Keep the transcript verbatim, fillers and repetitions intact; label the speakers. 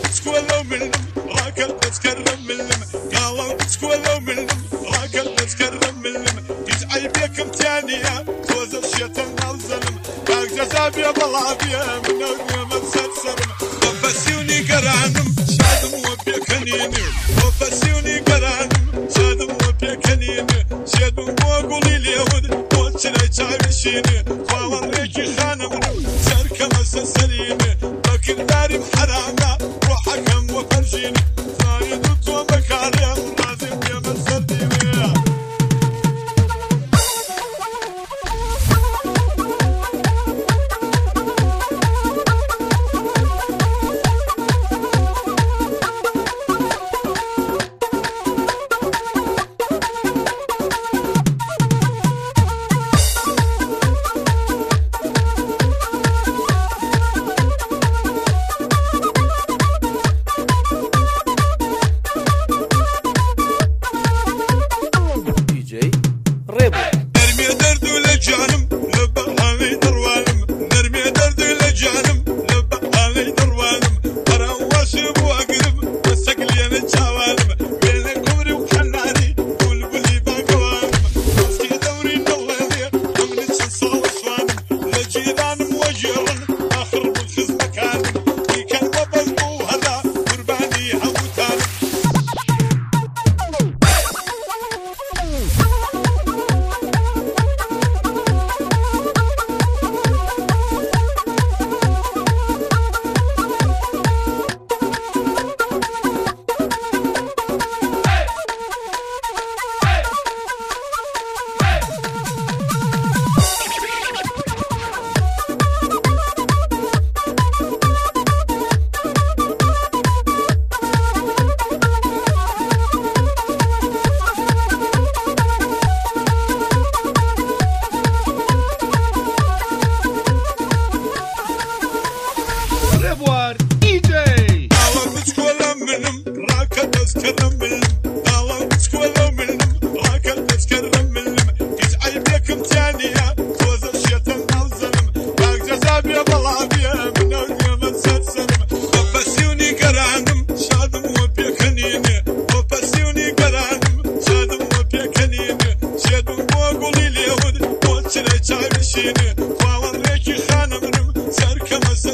Speaker 1: بتسكولو منهم راكل بتكرم منهم قالوا بتسكولو منهم راكل بتكرم منهم يجعي بيكم تانية توز الشيطان الظلم باق جزابي بلابية من أولي مبسط سرم وفسيوني قرانم شادم وبيكنيني وفسيوني قرانم شادم وبيكنيني شادم وقولي ليود وشلي تعيشيني خوالن ريكي خانم سركم السسريني بكر داري بحرامة وحكم وفرجيني زايد وطو بكاريم رازم بيما سرديني خوالن ريكي خانم سركم